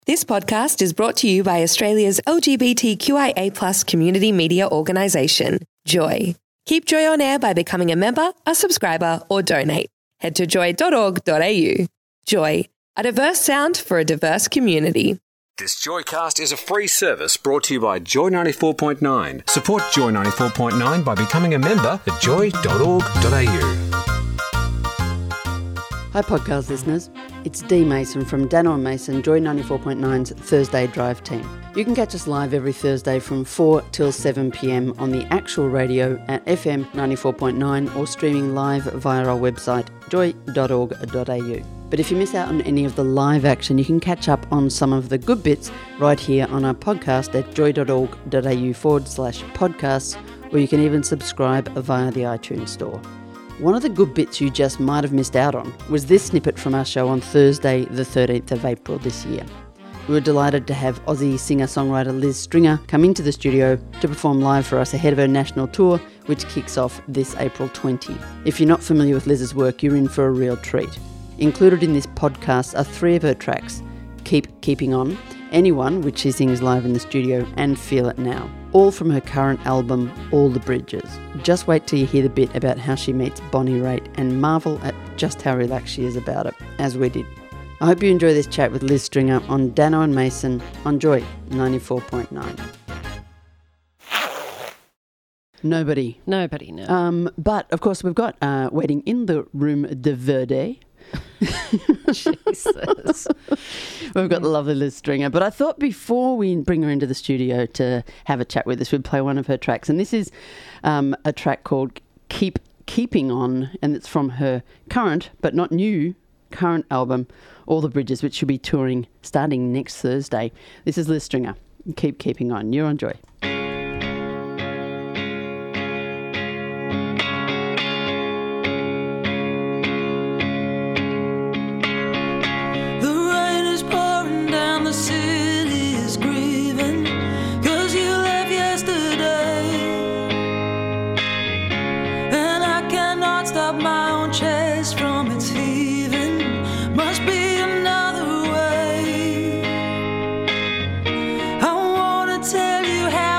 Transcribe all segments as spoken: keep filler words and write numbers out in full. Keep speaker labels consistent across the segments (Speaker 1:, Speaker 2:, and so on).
Speaker 1: This podcast is brought to you by Australia's L G B T Q I A plus community media organisation, Joy. Keep Joy on air by becoming a member, a subscriber or donate. Head to joy dot org dot a u. Joy, a diverse sound for a diverse community.
Speaker 2: This Joycast is a free service brought to you by Joy ninety-four point nine. Support Joy ninety-four point nine by becoming a member at joy dot org dot a u.
Speaker 3: Hi podcast listeners, it's Dee Mason from Dano and Mason, Joy ninety-four point nine's Thursday Drive team. You can catch us live every Thursday from four till seven p m on the actual radio at F M ninety-four point nine or streaming live via our website joy dot org dot a u. But if you miss out on any of the live action, you can catch up on some of the good bits right here on our podcast at joy dot org dot a u forward slash podcasts, or you can even subscribe via the iTunes store. One of the good bits you just might have missed out on was this snippet from our show on Thursday the thirteenth of April this year. We were delighted to have Aussie singer-songwriter Liz Stringer come into the studio to perform live for us ahead of her national tour, which kicks off this April twentieth. If you're not familiar with Liz's work, you're in for a real treat. Included in this podcast are three of her tracks: Keep Keeping On, Anyone, which she sings live in the studio, and Feel It Now, all from her current album, All the Bridges. Just wait till you hear the bit about how she meets Bonnie Raitt and marvel at just how relaxed she is about it, as we did. I hope you enjoy this chat with Liz Stringer on Dano and Mason on Joy ninety-four point nine. Nobody.
Speaker 4: Nobody, no.
Speaker 3: Um, but, of course, we've got uh, waiting in the room de Verde.
Speaker 4: Jesus.
Speaker 3: We've got the lovely Liz Stringer. But I thought before we bring her into the studio to have a chat with us, we'd play one of her tracks. And this is um, a track called Keep Keeping On, and it's from her current, but not new, current album, All the Bridges, which she'll be touring starting next Thursday. This is Liz Stringer. Keep Keeping On. You're on Joy.
Speaker 5: Tell you how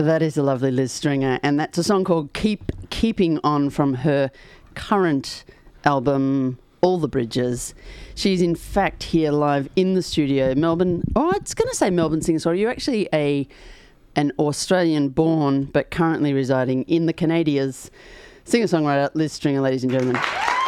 Speaker 3: That is a lovely Liz Stringer, and that's a song called Keep Keeping On from her current album, All the Bridges. She's in fact here live in the studio, Melbourne. Oh, I was going to say Melbourne singer-songwriter. You're actually a an Australian-born but currently residing in the Canadias singer-songwriter Liz Stringer, ladies and gentlemen.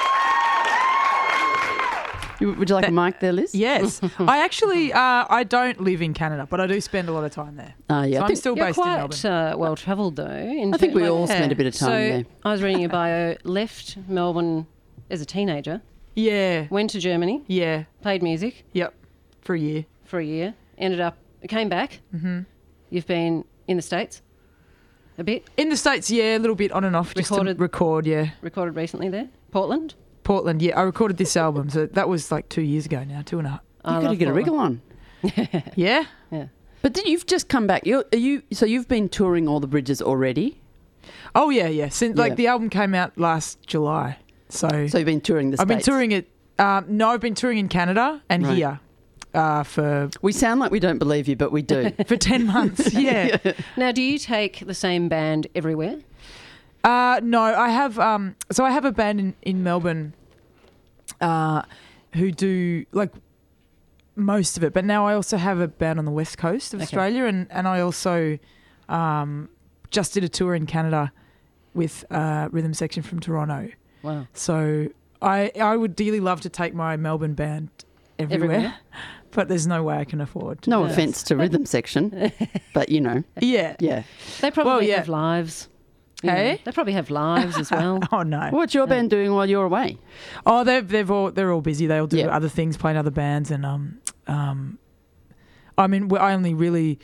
Speaker 3: Would you like a mic there, Liz?
Speaker 4: Yes. I actually, uh, I don't live in Canada, but I do spend a lot of time there.
Speaker 3: Uh, yeah,
Speaker 4: so
Speaker 3: I
Speaker 4: I'm
Speaker 3: think
Speaker 4: still
Speaker 5: You're
Speaker 4: based
Speaker 5: quite,
Speaker 4: in Melbourne.
Speaker 5: Uh, well travelled though. In
Speaker 3: I think we
Speaker 5: fact,
Speaker 3: all
Speaker 5: like,
Speaker 3: spend a bit of time
Speaker 5: so
Speaker 3: there.
Speaker 5: I was reading your bio. Left Melbourne as a teenager.
Speaker 4: Yeah.
Speaker 5: Went to Germany.
Speaker 4: Yeah.
Speaker 5: Played music.
Speaker 4: Yep. For a year.
Speaker 5: For a year. Ended up, came back. Mm-hmm. You've been in the States a bit.
Speaker 4: In the States, yeah, a little bit on and off.
Speaker 5: Recorded-
Speaker 4: Just to record, yeah.
Speaker 5: Recorded recently there. Portland.
Speaker 4: Portland, yeah. I recorded this album, so that was like two years ago now, two and a half.
Speaker 5: I
Speaker 3: You've got to
Speaker 5: love
Speaker 3: get a
Speaker 5: Portland.
Speaker 3: wriggle on.
Speaker 4: Yeah.
Speaker 5: Yeah.
Speaker 3: But did you've just come back? You're, are you so you've been touring All the Bridges already?
Speaker 4: Oh, yeah, yeah. Since, like,
Speaker 3: Yeah.
Speaker 4: the album came out last July. So,
Speaker 3: So you've been touring the
Speaker 4: I've been
Speaker 3: States?
Speaker 4: touring it. Um, no, I've been touring in Canada and
Speaker 3: Right.
Speaker 4: here uh, for
Speaker 3: We sound like we don't believe you, but we do.
Speaker 4: for ten months. Yeah.
Speaker 5: Now, do you take the same band everywhere?
Speaker 4: Uh, no, I have. Um, so I have a band in, in Melbourne uh, who do like most of it, but now I also have a band on the west coast of
Speaker 5: Okay.
Speaker 4: Australia, and and I also um, just did a tour in Canada with uh, Rhythm Section from Toronto.
Speaker 5: Wow.
Speaker 4: So I I would dearly love to take my Melbourne band everywhere,
Speaker 5: Everywhere?
Speaker 4: but there's no way I can afford to.
Speaker 3: No
Speaker 5: Yes.
Speaker 3: offence to Rhythm Section, but you know,
Speaker 4: Yeah.
Speaker 3: yeah.
Speaker 5: They probably
Speaker 4: Well, yeah.
Speaker 5: have lives. you
Speaker 4: Hey?
Speaker 5: know. They probably have lives as well.
Speaker 4: Oh no.
Speaker 3: What's your band doing while you're away?
Speaker 4: Oh, they've they've all they're all busy. They all do
Speaker 3: Yeah.
Speaker 4: other things, play in other bands, and um um, I mean, we- I only really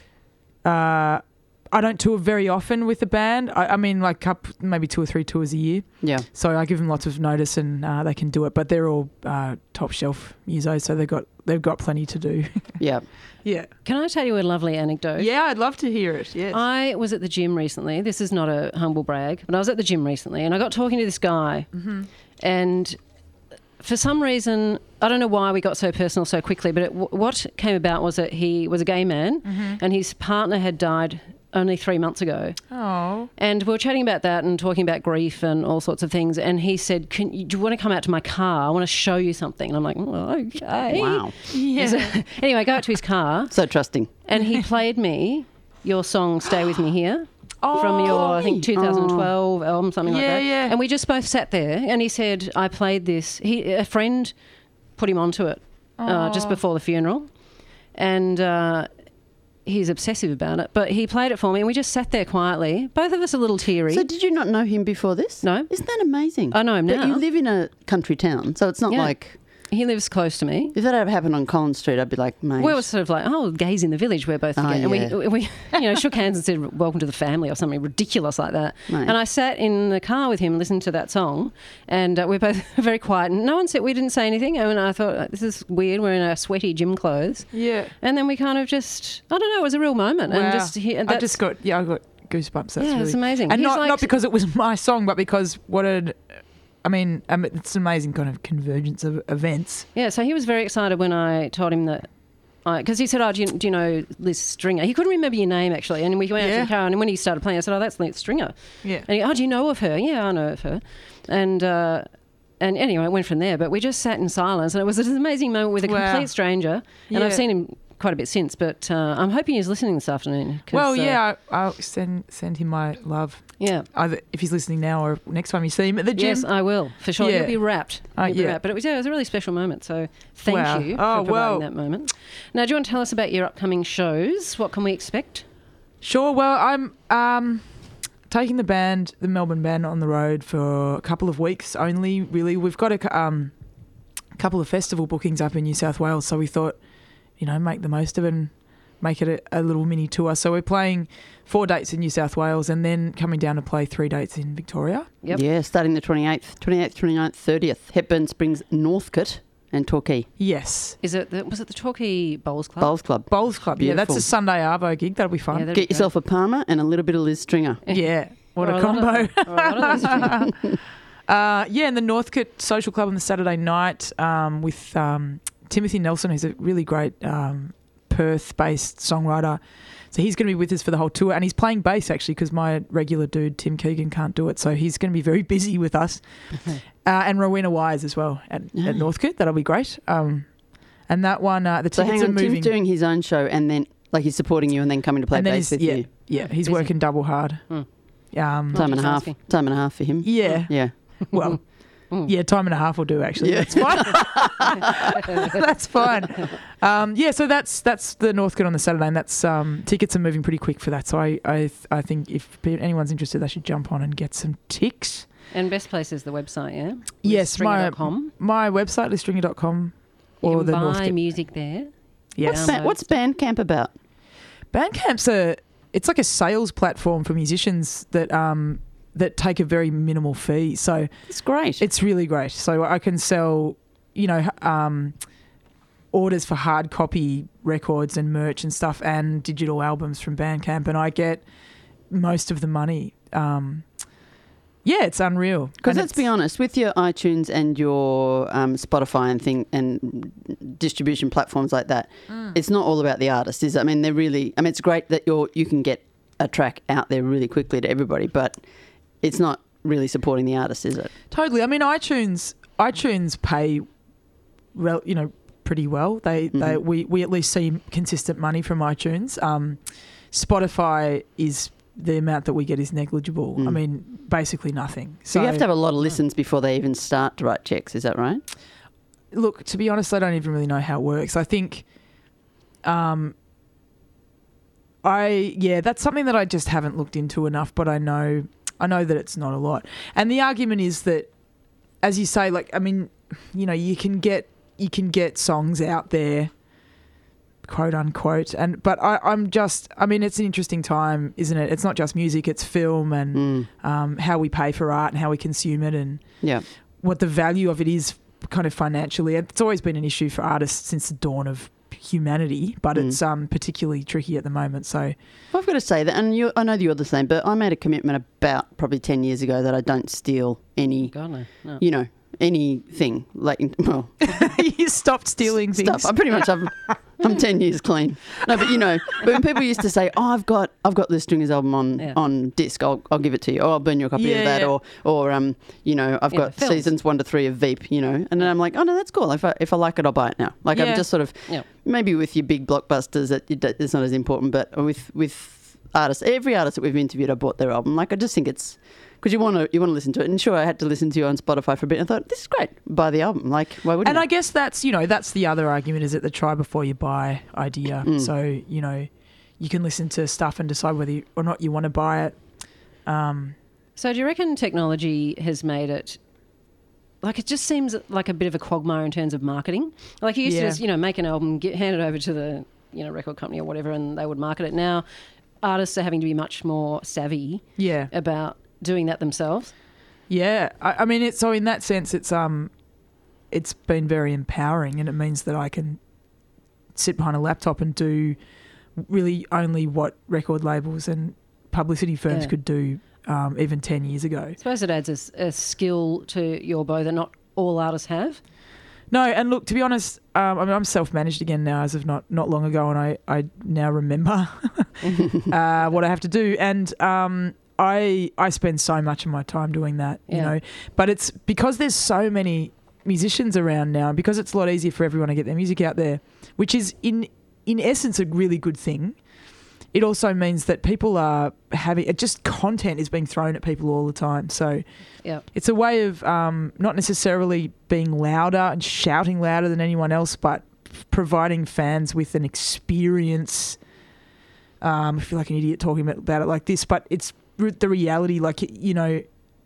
Speaker 4: uh, I don't tour very often with the band. I, I mean, like up maybe two or three tours a year.
Speaker 3: Yeah.
Speaker 4: So I give them lots of notice, and uh, they can do it. But they're all uh, top shelf musos, so they've got they've got plenty to do.
Speaker 3: Yeah.
Speaker 4: yeah,
Speaker 5: Can I tell you a lovely anecdote?
Speaker 4: yeah. I'd love to hear it. Yes.
Speaker 5: I was at the gym recently. This is not a humble brag, but I was at the gym recently and I got talking to this guy.
Speaker 4: Mm-hmm.
Speaker 5: And for some reason, I don't know why we got so personal so quickly, but it, w- what came about was that he was a gay man
Speaker 4: Mm-hmm.
Speaker 5: and his partner had died only three months ago.
Speaker 4: Oh.
Speaker 5: And we were chatting about that and talking about grief and all sorts of things. And he said, Can you, do you want to come out to my car? I want to show you something. And I'm like, oh, okay.
Speaker 3: Wow.
Speaker 4: Yeah.
Speaker 5: So, anyway, I go out to his car
Speaker 3: So trusting.
Speaker 5: and he played me your song Stay With Me Here.
Speaker 4: Oh,
Speaker 5: From your, I think,
Speaker 3: Oh.
Speaker 5: twenty twelve album, something like
Speaker 4: Yeah,
Speaker 5: that.
Speaker 4: yeah.
Speaker 5: And we just both sat there, and he said, "I played this." He, a friend, put him onto it uh, just before the funeral, and uh, he's obsessive about it. But he played it for me, and we just sat there quietly, both of us a little teary.
Speaker 3: So did you not know him before this?
Speaker 5: No.
Speaker 3: Isn't that amazing?
Speaker 5: I know him
Speaker 3: But
Speaker 5: now.
Speaker 3: you live in a country town, so it's not
Speaker 5: Yeah.
Speaker 3: like...
Speaker 5: He lives close to me.
Speaker 3: If that had happened on Collins Street, I'd be like, mate.
Speaker 5: We were sort of like, oh, gays in the village. We're both
Speaker 3: Oh,
Speaker 5: together.
Speaker 3: yeah.
Speaker 5: And we, we, you know, shook hands and said, welcome to the family or something ridiculous like that.
Speaker 3: Mate.
Speaker 5: And I sat in the car with him and listened to that song. And uh, we're both very quiet. And no one said, we didn't say anything. And I thought, this is weird. We're in our sweaty gym clothes.
Speaker 4: Yeah.
Speaker 5: And then we kind of just, I don't know, it was a real moment.
Speaker 4: Wow.
Speaker 5: And just he- and
Speaker 4: I
Speaker 5: that's-
Speaker 4: just got yeah, I got goosebumps. That's
Speaker 5: Yeah,
Speaker 4: really,
Speaker 5: it's amazing.
Speaker 4: and
Speaker 5: He's
Speaker 4: not
Speaker 5: like-
Speaker 4: not because it was my song, but because what a, I mean, um, it's an amazing kind of convergence of events.
Speaker 5: Yeah, so he was very excited when I told him that, because he said, oh, do you, do you know Liz Stringer? He couldn't remember your name, actually. And we went out
Speaker 4: Yeah.
Speaker 5: to the car, and when he started playing, I said, oh, that's Liz Stringer.
Speaker 4: Yeah.
Speaker 5: And he, oh, do you know of her? Yeah, I know of her. And uh, and anyway, it went from there. But we just sat in silence, and it was an amazing moment with a
Speaker 4: Wow.
Speaker 5: complete stranger. And
Speaker 4: Yeah.
Speaker 5: I've seen him quite a bit since, but uh, I'm hoping he's listening this afternoon. 'cause,
Speaker 4: Well,
Speaker 5: uh,
Speaker 4: yeah, I, I'll send send him my love.
Speaker 5: yeah.
Speaker 4: Either if he's listening now or next time you see him at the gym.
Speaker 5: Yes, I will, for sure.
Speaker 4: Yeah.
Speaker 5: He'll be wrapped.
Speaker 4: Uh,
Speaker 5: He'll be
Speaker 4: yeah.
Speaker 5: wrapped. But it was, yeah, it was a really special moment, so thank
Speaker 4: Wow.
Speaker 5: you
Speaker 4: Oh,
Speaker 5: for providing
Speaker 4: well.
Speaker 5: that moment. Now, do you want to tell us about your upcoming shows? What can we expect?
Speaker 4: Sure. Well, I'm um, taking the band, the Melbourne band, on the road for a couple of weeks only. Really, we've got a cou- um, couple of festival bookings up in New South Wales, so we thought, you know, make the most of it and make it a, a little mini tour. So we're playing four dates in New South Wales and then coming down to play three dates in Victoria.
Speaker 5: Yep.
Speaker 3: Yeah, starting the twenty-eighth, twenty-eighth, twenty-ninth, thirtieth. Hepburn Springs, Northcote and Torquay.
Speaker 4: Yes.
Speaker 5: Is it the, was it the Torquay Bowls Club?
Speaker 3: Bowls Club.
Speaker 4: Bowls Club. Yeah, that's
Speaker 3: Beautiful.
Speaker 4: a Sunday Arvo gig. That'll be fun.
Speaker 5: Yeah, that'd
Speaker 3: Get
Speaker 5: be
Speaker 3: yourself a Palmer and a little bit of Liz Stringer.
Speaker 4: Yeah. What
Speaker 5: Or
Speaker 4: a
Speaker 5: lot
Speaker 4: combo.
Speaker 5: of- or a lot of those-
Speaker 4: Uh, yeah, and the Northcote Social Club on the Saturday night um, with um, Timothy Nelson, who's a really great um, Perth-based songwriter. So he's going to be with us for the whole tour, and he's playing bass actually because my regular dude Tim Keegan can't do it, so he's going to be very busy with us. uh, and Rowena Wise as well at,
Speaker 3: Yeah.
Speaker 4: at Northcote. That'll be great. Um, and that one, uh, the
Speaker 3: So
Speaker 4: tickets
Speaker 3: hang
Speaker 4: are
Speaker 3: on,
Speaker 4: moving.
Speaker 3: Tim's doing his own show and then like he's supporting you and then coming to play
Speaker 4: and then
Speaker 3: bass
Speaker 4: he's,
Speaker 3: with
Speaker 4: yeah,
Speaker 3: you.
Speaker 4: yeah, he's
Speaker 5: Busy.
Speaker 4: working double hard.
Speaker 5: Mm.
Speaker 4: Um,
Speaker 3: Time and a half.
Speaker 5: Multitasking.
Speaker 3: Time and a half for him.
Speaker 4: yeah,
Speaker 3: Yeah.
Speaker 4: well,
Speaker 5: Mm.
Speaker 4: yeah, time and a half will do actually.
Speaker 3: Yeah.
Speaker 4: That's fine. That's fine. Um, yeah, so that's that's the Northcote on the Saturday, and that's um, tickets are moving pretty quick for that. So I I, I think if anyone's interested, they should jump on and get some ticks.
Speaker 5: And best place is the website, yeah?
Speaker 4: Yes, my
Speaker 5: Stringer dot com.
Speaker 4: my website is stringer dot com
Speaker 5: You
Speaker 4: or
Speaker 5: can
Speaker 4: the
Speaker 5: buy
Speaker 4: Northcote.
Speaker 5: music there.
Speaker 4: Yes.
Speaker 3: What's, ba- what's Bandcamp about?
Speaker 4: Bandcamp's a it's like a sales platform for musicians that um that take a very minimal fee. So
Speaker 3: It's great.
Speaker 4: it's really great. So I can sell, you know, um, orders for hard copy records and merch and stuff and digital albums from Bandcamp, and I get most of the money. Um, yeah, it's unreal.
Speaker 3: Because
Speaker 4: And
Speaker 3: let's
Speaker 4: it's-
Speaker 3: be honest, with your iTunes and your um, Spotify and thing and distribution platforms like that,
Speaker 4: Mm.
Speaker 3: it's not all about the artist, is it? I mean, they're really. I mean, it's great that you're you can get a track out there really quickly to everybody, but it's not really supporting the artist, is it?
Speaker 4: Totally. I mean, iTunes iTunes pay, rel, you know, pretty well. They they
Speaker 3: Mhm.
Speaker 4: we, we at least see consistent money from iTunes. Um, Spotify is the amount that we get is negligible. I
Speaker 3: Mm.
Speaker 4: mean, basically nothing.
Speaker 3: So you have to have a lot of listens before they even start to write checks. Is that right?
Speaker 4: Look, to be honest, I don't even really know how it works. I think, um, I yeah, that's something that I just haven't looked into enough. But I know, I know that it's not a lot. And the argument is that, as you say, like I mean, you know, you can get you can get songs out there, quote unquote. And but I, I'm just, I mean, it's an interesting time, isn't it? It's not just music; it's film and
Speaker 3: Mm.
Speaker 4: um, how we pay for art and how we consume it and
Speaker 3: Yeah.
Speaker 4: what the value of it is kind of financially. It's always been an issue for artists since the dawn of humanity, but
Speaker 3: Mm.
Speaker 4: it's um, particularly tricky at the moment. So
Speaker 3: Well, I've got to say that, and you, I know that you're the same, but I made a commitment about probably ten years ago that I don't steal any,
Speaker 5: God, no. no.
Speaker 3: you know, anything. Like, well,
Speaker 4: you stopped stealing things.
Speaker 3: stuff. I pretty much, I'm, I'm ten years clean. No, but you know, but when people used to say, "Oh, I've got, I've got the Stringers album on
Speaker 5: Yeah.
Speaker 3: on disc. I'll, I'll give it to you. Or I'll burn you a copy
Speaker 4: Yeah,
Speaker 3: of that."
Speaker 4: yeah.
Speaker 3: Or, or um, you know, I've
Speaker 5: Yeah,
Speaker 3: got
Speaker 5: films.
Speaker 3: seasons one to three of Veep. You know, and then I'm like, "Oh no, that's cool. If I if I like it, I'll buy it now." Like
Speaker 4: Yeah.
Speaker 3: I'm just sort of
Speaker 5: Yeah.
Speaker 3: maybe with your big blockbusters, that it, it's not as important, but with with artists, every artist that we've interviewed, I bought their album. Like I just think it's. Because you want to, you want to listen to it, and sure, I had to listen to you on Spotify for a bit. And I thought this is great. Buy the album, like why wouldn't
Speaker 4: And
Speaker 3: you?
Speaker 4: I guess that's, you know, that's the other argument, is it the try before you buy idea.
Speaker 3: Mm.
Speaker 4: So, you know, you can listen to stuff and decide whether you, or not you want to buy it. Um,
Speaker 5: So do you reckon technology has made it, like it just seems like a bit of a quagmire in terms of marketing? Like you used
Speaker 4: Yeah.
Speaker 5: to just, you know, make an album, get, hand it over to the, you know, record company or whatever, and they would market it. Now artists are having to be much more savvy
Speaker 4: yeah.
Speaker 5: about doing that themselves.
Speaker 4: Yeah, I, I mean, it's so in that sense, it's um, it's been very empowering, and it means that I can sit behind a laptop and do really only what record labels and publicity firms
Speaker 5: Yeah.
Speaker 4: could do um, even ten years ago.
Speaker 5: I suppose it adds a, s- a skill to your bow that not all artists have.
Speaker 4: No, and look, to be honest, um, I mean, I'm self-managed again now as of not, not long ago, and I, I now remember uh, what I have to do, and um, I I spend so much of my time doing that, you
Speaker 5: Yeah.
Speaker 4: know. But it's because there's so many musicians around now, and because it's a lot easier for everyone to get their music out there, which is in in essence a really good thing. It also means that people are having it just content is being thrown at people all the time. So
Speaker 5: Yeah.
Speaker 4: it's a way of um, not necessarily being louder and shouting louder than anyone else, but providing fans with an experience. Um, I feel like an idiot talking about it like this, but it's re- the reality. Like, you know,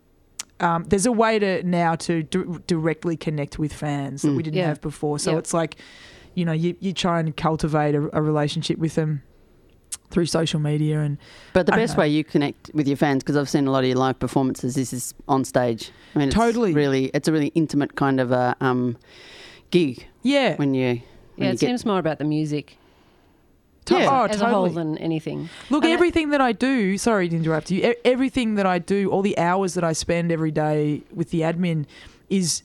Speaker 4: um, there's a way to now to d- directly connect with fans that
Speaker 3: Mm.
Speaker 4: we didn't
Speaker 5: Yeah.
Speaker 4: have before. So
Speaker 5: Yeah.
Speaker 4: it's like, you know, you, you try and cultivate a, a relationship with them through social media. And
Speaker 3: But the
Speaker 4: I don't
Speaker 3: best
Speaker 4: know.
Speaker 3: way you connect with your fans, because I've seen a lot of your live performances, this is on stage. I mean, it's
Speaker 4: Totally.
Speaker 3: really, it's a really intimate kind of a um, gig
Speaker 4: yeah,
Speaker 3: when you. When
Speaker 5: Yeah,
Speaker 3: you
Speaker 5: it
Speaker 3: get,
Speaker 5: seems more about the music
Speaker 4: to-
Speaker 3: Yeah.
Speaker 4: oh,
Speaker 5: as
Speaker 4: totally.
Speaker 5: a whole than anything.
Speaker 4: Look,
Speaker 5: And it-
Speaker 4: everything that I do, sorry to interrupt you, e- everything that I do, all the hours that I spend every day with the admin is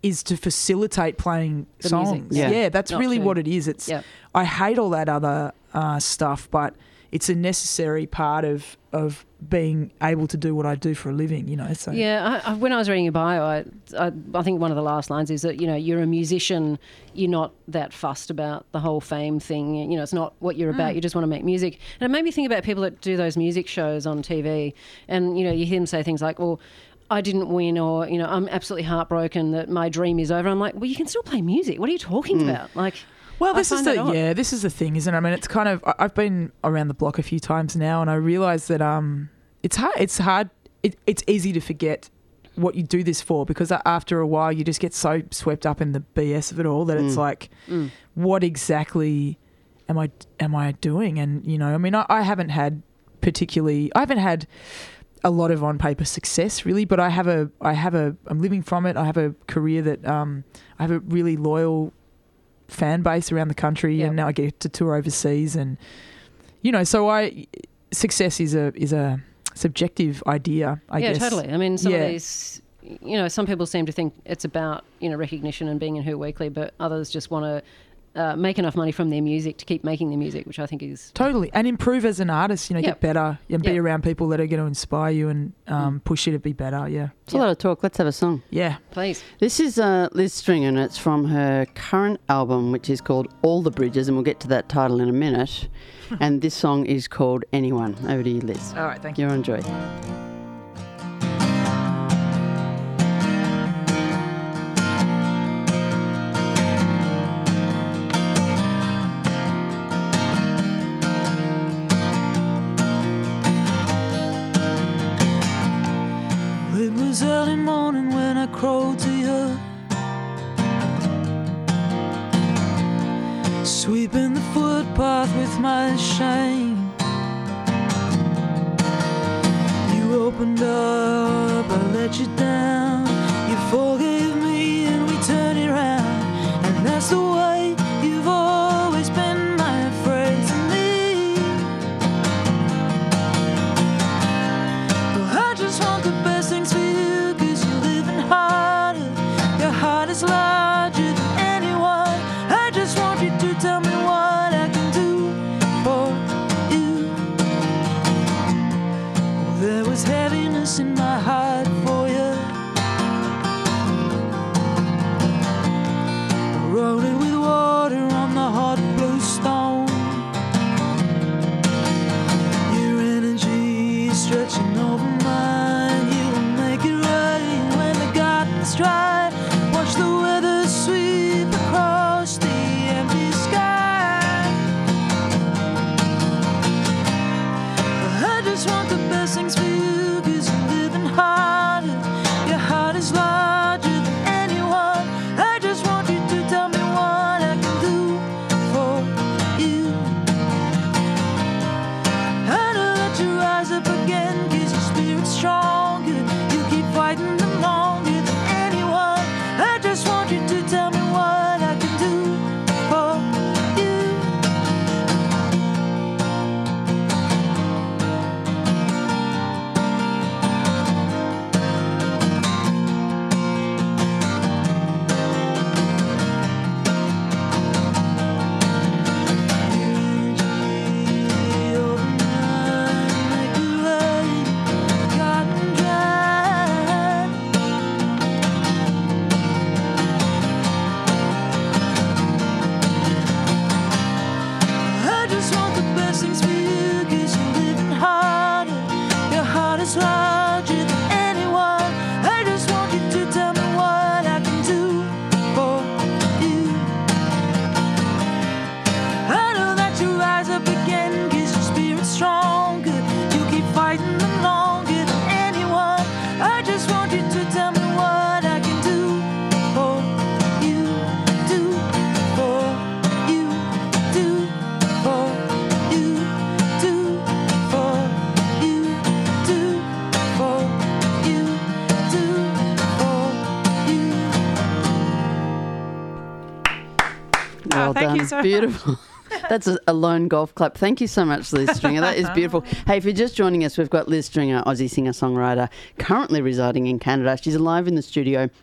Speaker 4: is to facilitate playing
Speaker 5: The
Speaker 4: songs.
Speaker 5: music.
Speaker 3: Yeah.
Speaker 4: Yeah, that's
Speaker 5: Not
Speaker 4: really
Speaker 5: to.
Speaker 4: what it is. It's
Speaker 5: Yep.
Speaker 4: I hate all that other uh, stuff, but it's a necessary part of of being able to do what I do for a living, you know. So
Speaker 5: Yeah, I, I, when I was reading your bio, I, I I think one of the last lines is that, you know, you're a musician, you're not that fussed about the whole fame thing. You know, it's not what you're about. You just want to make music. And it made me think about people that do those music shows on T V, and, you know, you hear them say things like, well, I didn't win, or, you know, I'm absolutely heartbroken that my dream is over. I'm like, well, you can still play music. What are you talking about? Like,
Speaker 4: Well,
Speaker 5: I
Speaker 4: this is
Speaker 5: find that
Speaker 4: the
Speaker 5: odd.
Speaker 4: yeah, this is the thing, isn't it? I mean, it's kind of I- I've been around the block a few times now, and I realise that um, it's hard. It's hard. It, it's easy to forget what you do this for, because after a while you just get so swept up in the B S of it all that it's like,
Speaker 5: Mm.
Speaker 4: what exactly am I am I doing? And, you know, I mean, I, I haven't had particularly, I haven't had a lot of on paper success really, but I have a I have a I'm living from it. I have a career that um, I have a really loyal fan base around the country,
Speaker 5: Yep.
Speaker 4: and now I get to tour overseas, and, you know, so I success is a is a subjective idea, I
Speaker 5: yeah,
Speaker 4: guess.
Speaker 5: totally. I mean, some
Speaker 4: Yeah.
Speaker 5: of these, you know, some people seem to think it's about, you know, recognition and being in Who Weekly, but others just want to uh, make enough money from their music to keep making their music, which I think is
Speaker 4: Totally. And improve as an artist, you know,
Speaker 5: Yep.
Speaker 4: get better and be
Speaker 5: Yep.
Speaker 4: around people that are going to inspire you and um, push you to be better. Yeah.
Speaker 3: It's a lot of talk. Let's have a song.
Speaker 4: Yeah.
Speaker 5: please.
Speaker 3: This is uh, Liz Stringer, and it's from her current album, which is called All the Bridges, and we'll get to that title in a minute. And this song is called Anyone. Over to you, Liz.
Speaker 4: All right. Thank you.
Speaker 3: You enjoy.
Speaker 6: It was early morning when I crawled to you, sweeping the footpath with my shame. You opened up, I let you down. You forgave me and we turned it around. And that's the way you've always been, my friend, to me. Well, I just want the best things for you, 'cause you're living harder. Your heart is larger than anyone. I just want you to tell me what I can do for you. Well, there was heaviness in my heart for you. I wrote it with water on the hot blue stone. Your energy is stretching over mine. You will make it rain when the garden's dry. Watch the weather sweep across the empty sky. I just want the best things for you, 'cause you're living harder. Your heart is larger than anyone. I just want you to tell me what I can do for you. I know that you rise up again, 'cause your spirit's stronger. You keep fighting them longer than anyone. I just want you to tell me what I can do for you. I just want the best things for you, 'cause you're living harder. Your heart is larger than anyone. I just want you to tell me what I can do for you. I know that you rise up again, 'cause your spirit's stronger. You keep fighting them longer than anyone. I just want you to tell me what I can do for you. Do for you. Do for you. Do for you. Do for you. Do for you.
Speaker 3: Well
Speaker 4: thank
Speaker 3: done.
Speaker 4: you so much.
Speaker 3: Beautiful. That's a, a lone golf clap. Thank you so much, Liz Stringer. That is beautiful. Hey, if you're just joining us, we've got Liz Stringer, Aussie singer-songwriter, currently residing in Canada. She's live in the studio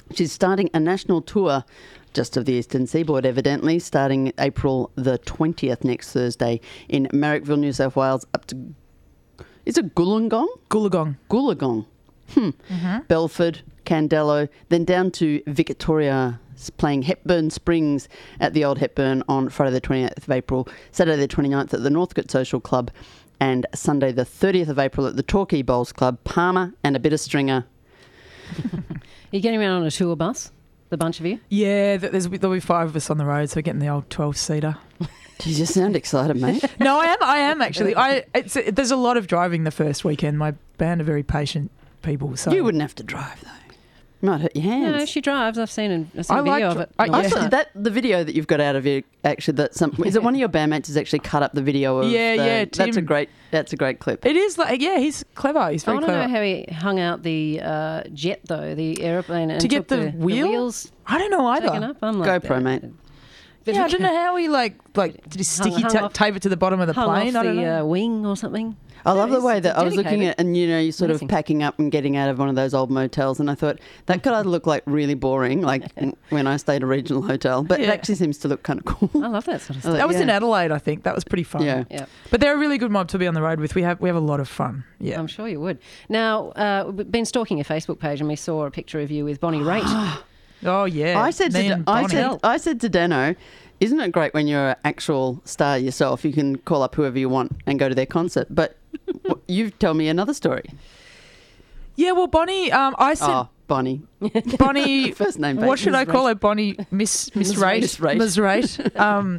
Speaker 3: She's starting a national tour just of the Eastern Seaboard, evidently, starting April the twentieth, next Thursday, in Marrickville, New South Wales, up to, is it Goolagong?
Speaker 4: Goolagong.
Speaker 3: Goolagong. Hmm.
Speaker 4: Mm-hmm.
Speaker 3: Belford, Candelo, then down to Victoria, playing Hepburn Springs at the Old Hepburn on Friday the twenty-eighth of April, Saturday the twenty-ninth at the Northcote Social Club, and Sunday the thirtieth of April at the Torquay Bowls Club. Palmer and a bit of Stringer.
Speaker 5: Are you getting around on a tour bus, the bunch of you?
Speaker 4: Yeah, th- there's, there'll be five of us on the road, so we're getting the old twelve-seater.
Speaker 3: You just sound excited, mate.
Speaker 4: No, I am. I am actually. I it's it, there's a lot of driving the first weekend. My band are very patient people, so
Speaker 3: You wouldn't have to drive, though. Might hurt your hands.
Speaker 5: No, she drives. I've seen a, I've seen
Speaker 4: I
Speaker 5: a video
Speaker 4: like
Speaker 5: of
Speaker 4: dri-
Speaker 5: it.
Speaker 4: I-
Speaker 5: on the
Speaker 3: I
Speaker 4: yeah.
Speaker 3: saw
Speaker 5: website.
Speaker 3: that the video that you've got out of it. Actually, that some is it one of your bandmates has actually cut up the video of.
Speaker 4: Yeah,
Speaker 3: the,
Speaker 4: yeah,
Speaker 3: That's a
Speaker 4: Tim.
Speaker 3: great. That's a great clip.
Speaker 4: it is like yeah, he's clever. He's
Speaker 5: I
Speaker 4: very
Speaker 5: want to
Speaker 4: clever.
Speaker 5: know how he hung out the uh, jet, though, the aeroplane, and
Speaker 4: To get
Speaker 5: took
Speaker 4: the
Speaker 5: the,
Speaker 4: wheel?
Speaker 5: wheels
Speaker 4: I don't know either.
Speaker 5: taken up. I'm like,
Speaker 3: GoPro, mate.
Speaker 5: Bit
Speaker 4: Yeah, I
Speaker 5: of-
Speaker 4: don't know how he like like did he sticky
Speaker 5: hung
Speaker 4: ta-
Speaker 5: off-
Speaker 4: tape it to the bottom of the
Speaker 5: hung
Speaker 4: plane?
Speaker 5: off
Speaker 4: I don't
Speaker 5: the
Speaker 4: know.
Speaker 5: uh, wing or something.
Speaker 3: I love
Speaker 5: Yeah,
Speaker 3: the way
Speaker 5: he's
Speaker 3: that I was looking
Speaker 5: dedicated.
Speaker 3: at, and you know, you're sort
Speaker 5: Amazing.
Speaker 3: of packing up and getting out of one of those old motels, and I thought that could either look like really boring, like when I stayed at a regional hotel, but it
Speaker 4: Yeah.
Speaker 3: actually seems to look kind of cool.
Speaker 5: I love that sort of
Speaker 3: I
Speaker 5: stuff.
Speaker 3: like-
Speaker 4: That was in
Speaker 3: yeah.
Speaker 4: Adelaide, I think. That was pretty fun.
Speaker 3: Yeah.
Speaker 5: Yeah,
Speaker 4: But they're a really good mob to be on the road with. We have we have a lot of fun. Yeah.
Speaker 5: I'm sure you would. Now, uh, we've been stalking your Facebook page, and we saw a picture of you with Bonnie Raitt.
Speaker 4: Oh yeah.
Speaker 3: I said
Speaker 4: Me
Speaker 3: to
Speaker 4: and
Speaker 3: I
Speaker 4: Bonnie.
Speaker 3: said I said to Dano, isn't it great when you're an actual star yourself? You can call up whoever you want and go to their concert. But w- you've told me another story.
Speaker 4: Yeah, well, Bonnie. Um, I said
Speaker 3: Oh, Bonnie.
Speaker 4: Bonnie.
Speaker 3: First name.
Speaker 4: What should I
Speaker 3: Miss
Speaker 4: call
Speaker 3: Raitt.
Speaker 4: her? Bonnie Miss Miss Raitt.
Speaker 3: Miss Raitt.
Speaker 4: Miss Raitt. Um,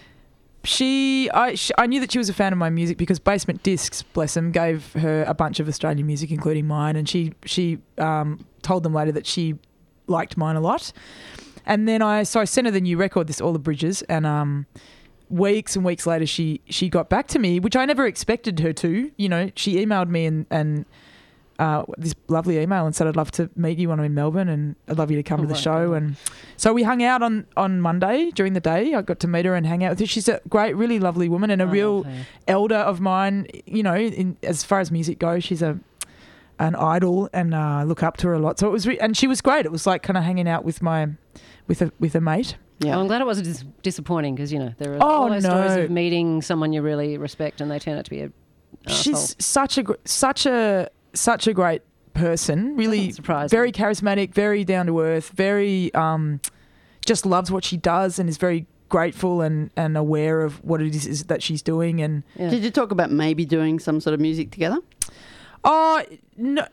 Speaker 4: she I she, I knew that she was a fan of my music because Basement Discs, bless them, gave her a bunch of Australian music, including mine, and she she um, told them later that she liked mine a lot. And then I so I sent her the new record, this All the Bridges, and um, weeks and weeks later she she got back to me, which I never expected her to. You know, she emailed me and and. Uh, this lovely email and said, I'd love to meet you when I'm in Melbourne and I'd love you to come
Speaker 5: Oh,
Speaker 4: to the
Speaker 5: right,
Speaker 4: show.
Speaker 5: right.
Speaker 4: And so we hung out on, on Monday during the day. I got to meet her and hang out with her. She's a great, really lovely woman and a
Speaker 5: I
Speaker 4: real
Speaker 5: love her.
Speaker 4: elder of mine, you know, in, as far as music goes. She's a an idol and I uh, look up to her a lot. So it was, re- and she was great. It was like kind of hanging out with my, with a, with a mate.
Speaker 3: Yeah.
Speaker 5: Oh, I'm glad it wasn't dis- disappointing because, you know, there are
Speaker 4: Oh,
Speaker 5: all those stories
Speaker 4: no.
Speaker 5: of meeting someone you really respect and they turn out to be a
Speaker 4: She's
Speaker 5: arsehole.
Speaker 4: such a, gr- such a, such a great person, really
Speaker 5: Doesn't surprise
Speaker 4: very
Speaker 5: me.
Speaker 4: charismatic, very down to earth, very um, just loves what she does and is very grateful and, and aware of what it is, is that she's doing. And
Speaker 5: Yeah.
Speaker 3: Did you talk about maybe doing some sort of music together?
Speaker 4: oh no,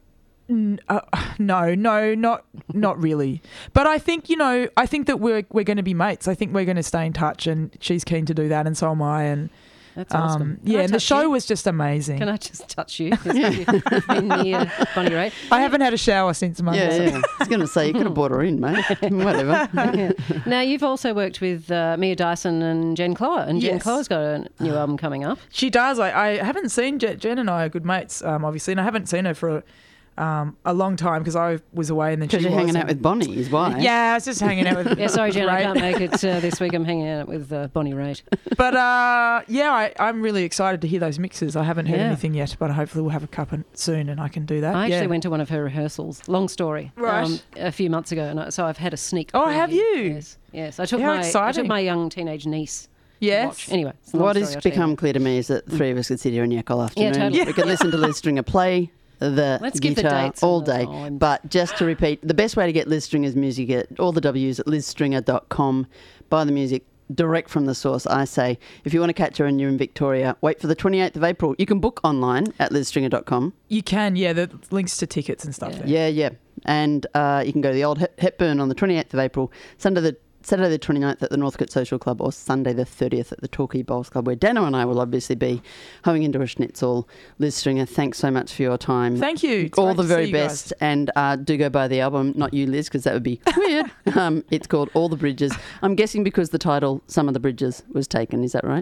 Speaker 4: n- uh, no, no, not not really. But I think you know, I think that we're we're going to be mates. I think we're going to stay in touch, and she's keen to do that, and so am I. And
Speaker 5: That's awesome.
Speaker 4: um,
Speaker 5: Can
Speaker 4: yeah,
Speaker 5: I
Speaker 4: and the
Speaker 5: touch
Speaker 4: show
Speaker 5: you?
Speaker 4: was just amazing.
Speaker 5: Can I just touch you? 'Cause you- You've been near Bonnie Raitt.
Speaker 4: I haven't had a shower since Monday.
Speaker 3: Yeah, yeah. I was going to say you could have brought her in, mate. Whatever.
Speaker 5: Yeah. Now, you've also worked with uh, Mia Dyson and Jen Clower, and Jen
Speaker 4: Yes.
Speaker 5: Clower's got a new album coming up.
Speaker 4: She does. I, I haven't seen Jen, Jen and I are good mates, um, obviously, and I haven't seen her for um, a long time because I was away and then she
Speaker 3: Because you're
Speaker 4: was.
Speaker 3: hanging out
Speaker 4: and-
Speaker 3: with Bonnie, is why.
Speaker 4: Yeah, I was just hanging out with.
Speaker 5: Yeah, sorry, Jen, I
Speaker 4: Raitt.
Speaker 5: can't make it uh, this week. I'm hanging out with uh, Bonnie Raitt.
Speaker 4: But uh, yeah, I, I'm really excited to hear those mixes. I haven't heard
Speaker 5: Yeah.
Speaker 4: anything yet, but hopefully we'll have a cup in- soon and I can do that.
Speaker 5: I actually
Speaker 4: yeah.
Speaker 5: went to one of her rehearsals. Long story.
Speaker 4: Right.
Speaker 5: Um, a few months ago, and I, so I've had a sneak.
Speaker 4: Oh,
Speaker 5: preview.
Speaker 4: have you?
Speaker 5: Yes. Yes. I took
Speaker 4: How
Speaker 5: my I
Speaker 4: exciting.
Speaker 5: took my young teenage niece. to
Speaker 4: Yes.
Speaker 5: watch. Anyway. it's a long
Speaker 3: What
Speaker 5: story,
Speaker 3: has
Speaker 5: I'll tell you.
Speaker 3: become clear to me is that the three of us could sit here and yak all afternoon.
Speaker 5: totally.
Speaker 3: We could listen to Liz Stringer play the
Speaker 5: Let's give the
Speaker 3: guitar
Speaker 5: dates and
Speaker 3: all
Speaker 5: the
Speaker 3: day.
Speaker 5: time.
Speaker 3: But just to repeat, the best way to get Liz Stringer's music at all the W's at liz stringer dot com. Buy the music direct from the source, I say. If you want to catch her and you're in Victoria, wait for the twenty-eighth of April. You can book online at liz stringer dot com.
Speaker 4: You can, yeah, the links to tickets and stuff
Speaker 5: Yeah.
Speaker 4: there.
Speaker 3: Yeah, yeah. And uh, you can go to the old Hep- Hepburn on the twenty-eighth of April, Sunday the Saturday the twenty-ninth at the Northcote Social Club, or Sunday the thirtieth at the Torquay Bowls Club, where Dano and I will obviously be hoeing into a schnitzel. Liz Stringer, thanks so much for your time.
Speaker 4: Thank you. It's
Speaker 3: All
Speaker 4: great
Speaker 3: the
Speaker 4: to
Speaker 3: very
Speaker 4: see you guys.
Speaker 3: best. And uh, do go buy the album. Not you, Liz, because that would be weird. um, it's called All the Bridges. I'm guessing because the title, Some of the Bridges, was taken. Is that right?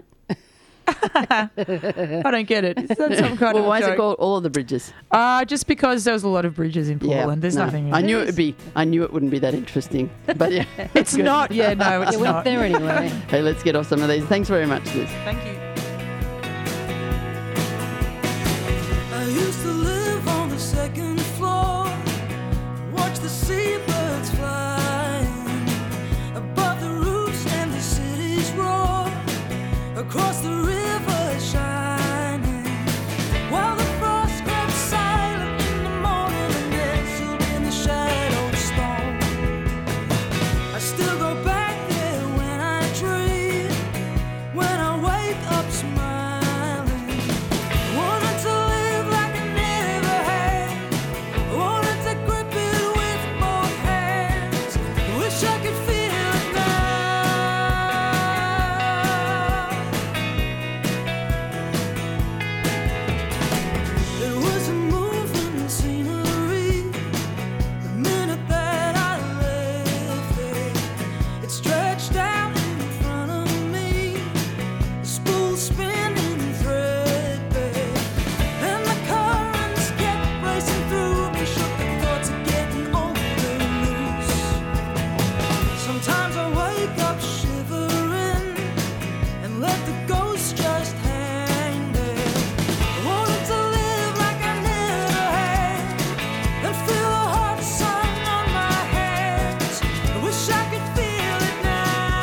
Speaker 4: I don't get it. Is that some kind
Speaker 3: well,
Speaker 4: of
Speaker 3: why is
Speaker 4: joke?
Speaker 3: it called All of the Bridges?
Speaker 4: Uh, just because there was a lot of bridges in Portland. There's
Speaker 3: no.
Speaker 4: nothing.
Speaker 3: I knew it would be. I knew it wouldn't be that interesting. But yeah,
Speaker 4: It's not. Yeah, no, it's
Speaker 5: You went
Speaker 4: not.
Speaker 5: there anyway.
Speaker 3: hey, let's get off some of these. Thanks very much, Liz.
Speaker 4: Thank you.
Speaker 6: I used to live on the second floor, watch the seabirds across the river shining, while the frost crept silent in the morning and nestled in the shadow storm. I still go back there when I dream, when I wake up smiling. Wanted to live like I never had, wanted to grip it with both hands. Wish I could feel it now. There was a moving scenery the minute that I left there. It stretched out in front of me, the spool spinning threadbare, and the currents kept racing through me, shook the thoughts of getting older loose. Sometimes I wake up shivering and let the ghost just hang there. I wanted to live like I never had and feel the hot sun on my hands. I wish I could feel it now.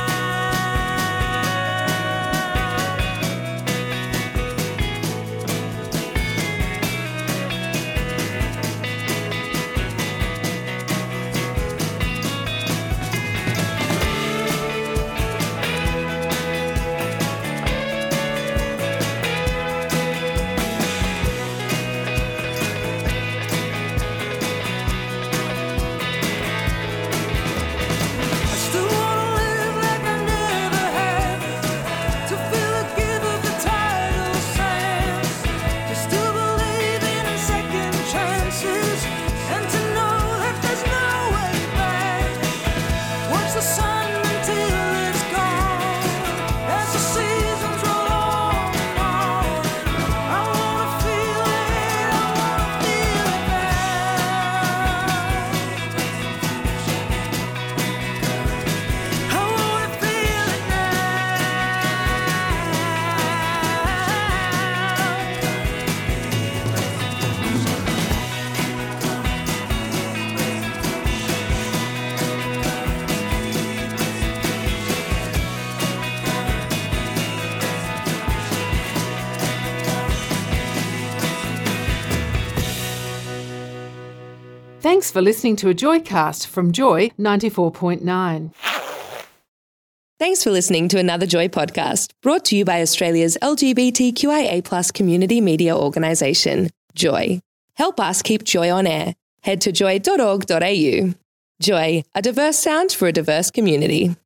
Speaker 6: I still wanna live like I never had, to feel the give of the tidal sands, to still believe in second chances, and to know that there's no way back. Watch the sun until it's gone, as the seasons roll on and on. I wanna feel it, I wanna feel it now. I wanna feel it now.
Speaker 7: Thanks for listening to a Joycast from Joy ninety-four point nine.
Speaker 1: Thanks for listening to another Joy podcast, brought to you by Australia's L G B T Q I A plus community media organisation, Joy. Help us keep Joy on air. Head to joy dot org dot a u. Joy, a diverse sound for a diverse community.